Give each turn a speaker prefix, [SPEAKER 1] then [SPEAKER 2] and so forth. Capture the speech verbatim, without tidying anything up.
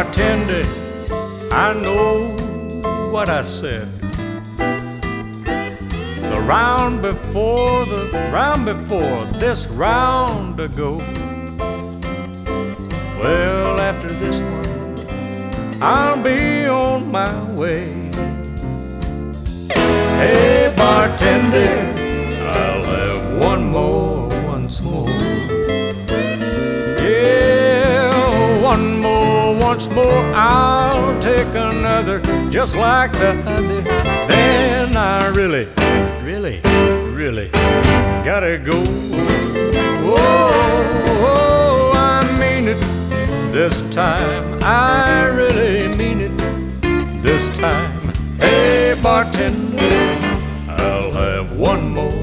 [SPEAKER 1] bartender, I know what I said. The round before, the round before this round ago. Well, after this one, I'll be on my way. Hey, bartender, I'll have one more, once more. Yeah, one more, once more. I'll take another, just like the other. Then I really, really, really gotta go. Oh, I mean it this time. I really mean it this time. Hey, bartender, I'll have one more.